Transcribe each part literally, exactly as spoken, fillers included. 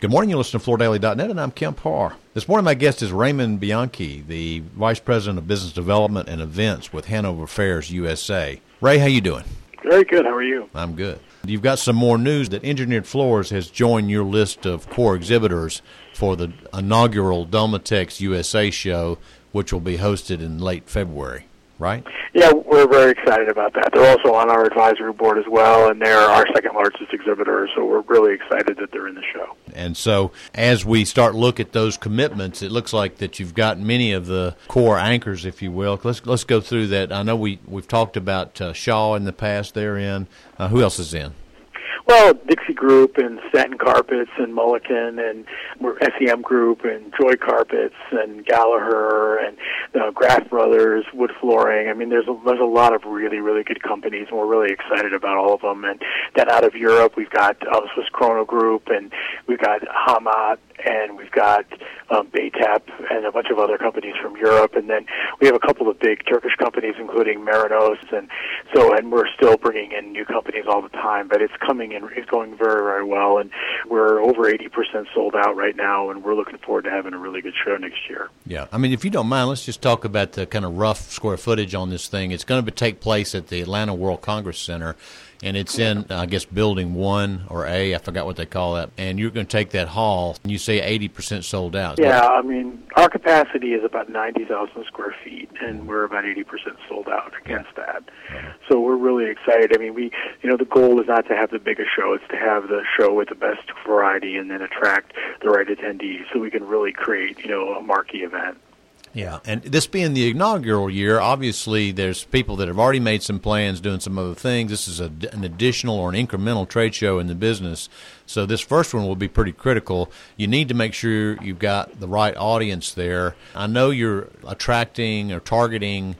Good morning. You're listening to Florida Daily dot net, and I'm Kemp Harr. This morning, my guest is Raymond Bianchi, the Vice President of Business Development and Events with Hanover Fairs U S A. Ray, how you doing? Very good. How are you? I'm good. You've got some more news that Engineered Floors has joined your list of core exhibitors for the inaugural Domotex U S A show, which will be hosted in late February, right? Yeah, we're very excited about that. They're also on our advisory board as well, and they're our second largest exhibitor, so we're really excited that they're in the show. And so as we start look at those commitments, it looks like that you've got many of the core anchors, if you will. Let's let's go through that. I know we, we've talked about uh, Shaw in the past. They're in. Uh, who else is in? Well, Dixie Group and Satin Carpets and Mulliken and S E M Group and Joy Carpets and Gallagher and uh, Graff Brothers, Wood Flooring. I mean, there's a, there's a lot of really, really good companies, and we're really excited about all of them. And then out of Europe, we've got uh, Swiss Chrono Group, and we've got Hamat, and we've got um, Baytap and a bunch of other companies from Europe. And then we have a couple of big Turkish companies, including Marinos. And so, and we're still bringing in new companies all the time, but it's coming in, it's going very, very well. And we're over eighty percent sold out right now, and we're looking forward to having a really good show next year. Yeah. I mean, if you don't mind, let's just talk about the kind of rough square footage on this thing. It's going to take place at the Atlanta World Congress Center. And it's in, I guess, Building one or A, I forgot what they call that. And you're going to take that hall, and you say eighty percent sold out. Yeah, I mean, our capacity is about ninety thousand square feet, and we're about eighty percent sold out against that. So we're really excited. I mean, we, you know, the goal is not to have the biggest show, it's to have the show with the best variety and then attract the right attendees so we can really create, you know, a marquee event. Yeah, and this being the inaugural year, obviously there's people that have already made some plans doing some other things. This is a, an additional or an incremental trade show in the business. So this first one will be pretty critical. You need to make sure you've got the right audience there. I know you're attracting or targeting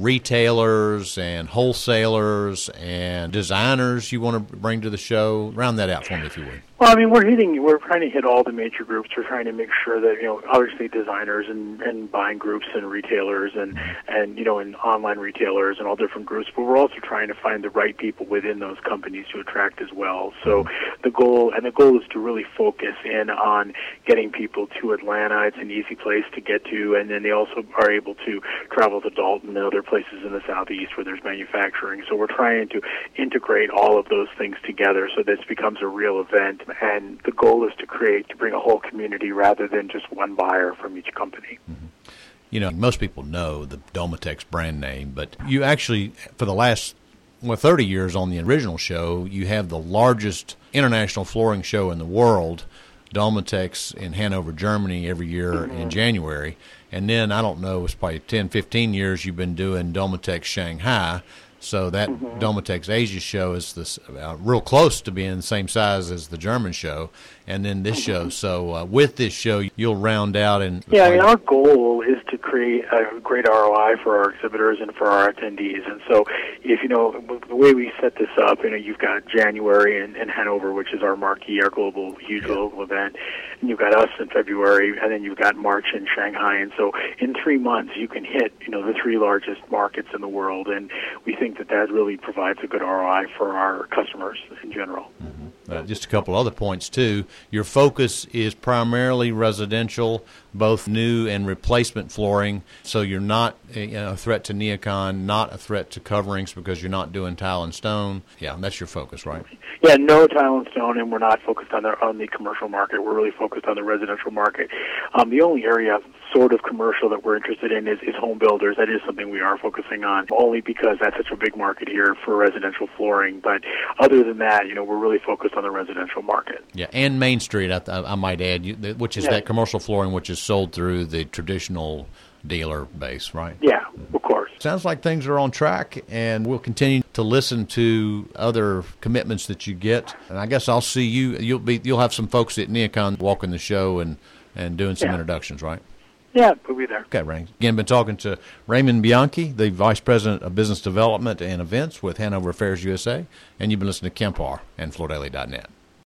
retailers and wholesalers and designers you want to bring to the show. Round that out for me, if you would. Well, I mean, we're hitting, we're trying to hit all the major groups. We're trying to make sure that, you know, obviously designers and, and buying groups and retailers and, and, you know, and online retailers and all different groups, but we're also trying to find the right people within those companies to attract as well. So the goal, and the goal is to really focus in on getting people to Atlanta. It's an easy place to get to, and then they also are able to travel to Dalton and other places in the Southeast where there's manufacturing. So we're trying to integrate all of those things together so this becomes a real event. And the goal is to create, to bring a whole community rather than just one buyer from each company. Mm-hmm. You know, most people know the Domotex brand name, but you actually, for the last well, thirty years on the original show, you have the largest international flooring show in the world, Domotex in Hanover, Germany, every year mm-hmm. in January. And then, I don't know, it's probably ten, fifteen years you've been doing Domotex Shanghai. So that mm-hmm. Domotex Asia show is this, uh, real close to being the same size as the German show, and then this show. So uh, with this show, you'll round out and yeah. I mean, our goal is to create a great R O I for our exhibitors and for our attendees. And so, if you know the way we set this up, you know, you've got January in, in Hanover, which is our marquee, our global, huge yeah. global event, and you've got us in February, and then you've got March in Shanghai. And so, in three months, you can hit you know the three largest markets in the world, and we think that that really provides a good R O I for our customers in general. Mm-hmm. Uh, just a couple other points, too. Your focus is primarily residential, both new and replacement flooring, so you're not a, you know, a threat to Neocon, not a threat to coverings because you're not doing tile and stone. Yeah, that's your focus, right? Yeah, no tile and stone, and we're not focused on the, on the commercial market. We're really focused on the residential market. Um, the only area sort of commercial that we're interested in is, is home builders. That is something we are focusing on, only because that's such a big market here for residential flooring. But other than that, you know, we're really focused on the residential market. Yeah, and Main Street, I, I might add, you, which is yeah. that commercial flooring which is sold through the traditional dealer base, right? Yeah, of course. Sounds like things are on track, and we'll continue to listen to other commitments that you get. And I guess I'll see you. You'll be. You'll have some folks at Neocon walking the show and, and doing some yeah. introductions, right? Yeah, we'll be there. Okay, Ray. Again, been talking to Raymond Bianchi, the Vice President of Business Development and Events with Hanover Fairs U S A, and you've been listening to Kemp Harr and Florida Daily dot net.